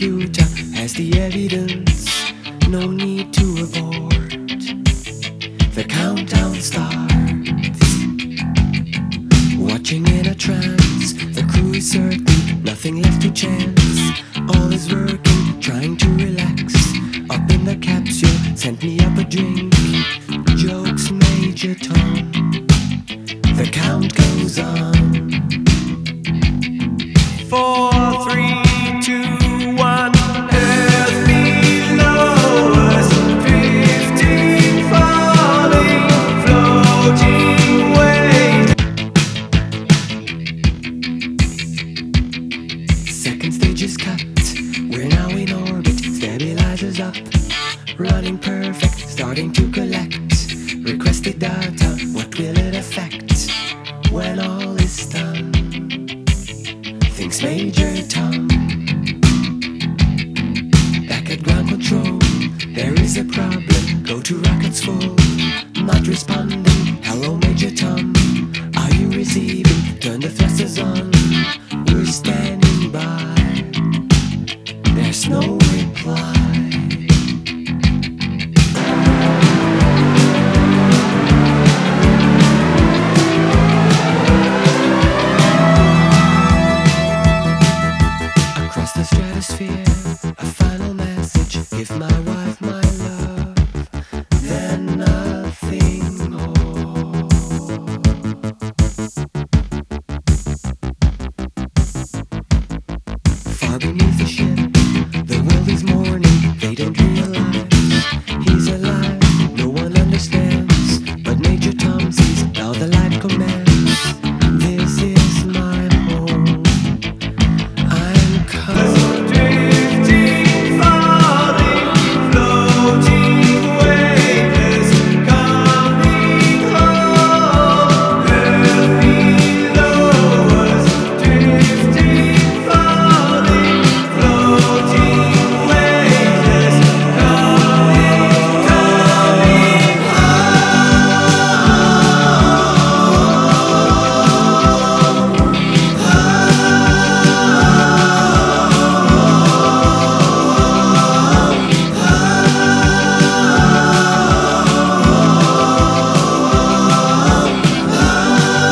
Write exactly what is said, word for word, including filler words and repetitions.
computer has the evidence, no need to abort. The countdown starts. Watching in a trance, the crew is certain, nothing left to chance. All is working, trying to relax. Up in the capsule, sent me up a drink. Jokes, Major Tom. The count goes on. Four, three, two, one. Earth below us, drifting, falling, floating away. Second stage is cut. We're now in orbit. Stabilizers up, running perfect, starting to collect requested data. What will it affect when all is done? Thinks Major Tom. Back at ground control, there is a problem. Go to rockets full.